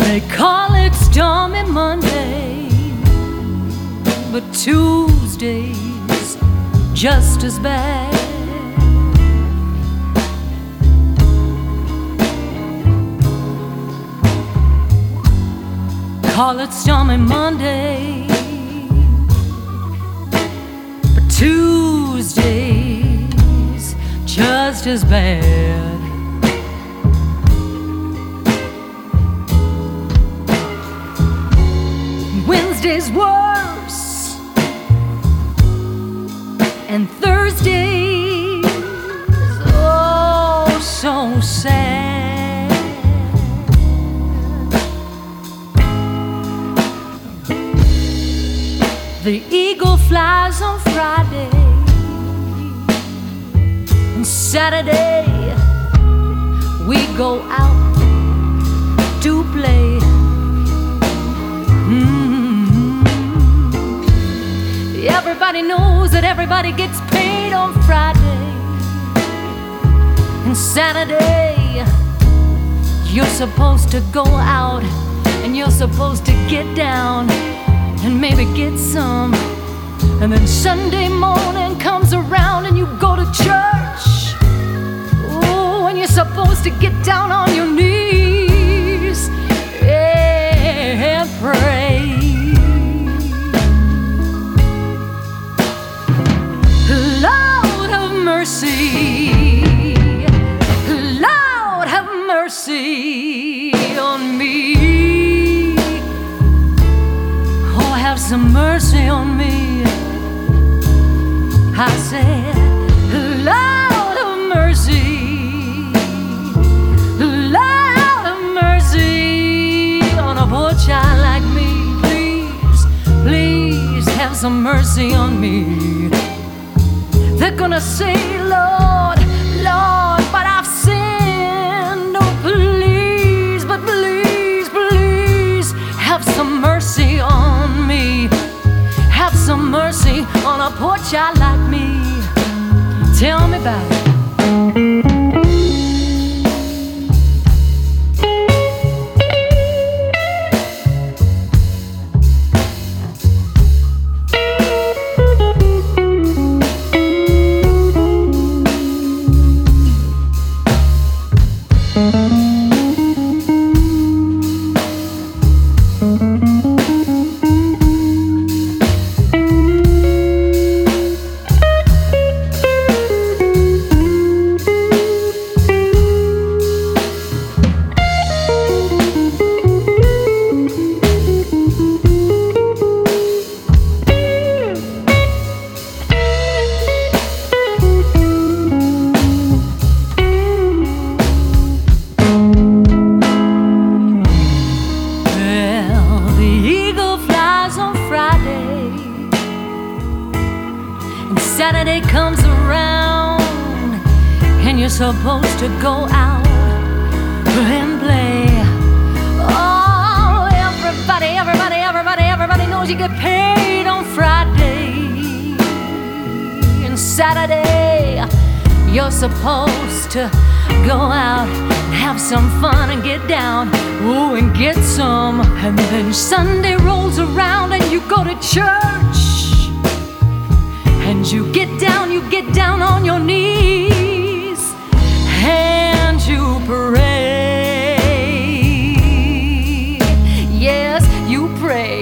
They call it stormy Monday, but Tuesday's just as bad. Call it stormy Monday, but Tuesday's just as bad. Wednesday's worse, and Thursday's oh so sad. The eagle flies on Friday, and Saturday we go out to play. Everybody knows that everybody gets paid on Friday, and Saturday you're supposed to go out and you're supposed to get down and maybe get some. And then Sunday morning comes around and you go to church. Oh, and you're supposed to get down on your knees and pray. Lord have mercy, Lord have mercy on me. Oh, have some mercy on me. I said, Lord have mercy, Lord have mercy on a poor child like me. Please, please have some mercy on me. They're gonna say, Lord, Lord, but I've sinned. Oh, please, but please, please, have some mercy on me. Have some mercy on a poor child like me. Tell me about it. Saturday comes around and you're supposed to go out and play. Oh, everybody knows you get paid on Friday. And Saturday you're supposed to go out, have some fun and get down, ooh, and get some. And then Sunday rolls around and you go to church. And you get down on your knees and you pray. Yes, you pray.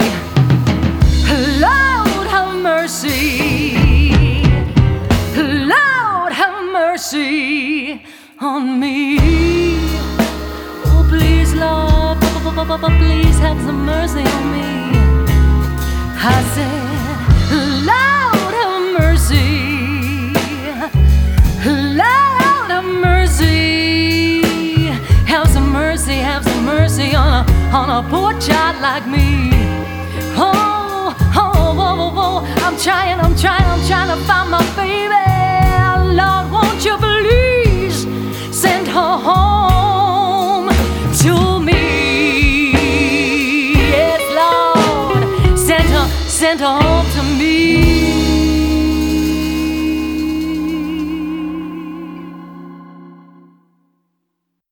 Lord have mercy, Lord have mercy on me. Oh, please, Lord, please have some mercy on me. I said, Lord have mercy, Lord have mercy, have some mercy on a poor child like me. Oh, I'm trying to find my baby. Lord, won't you please send her home to me? Yes, Lord, send her home to me.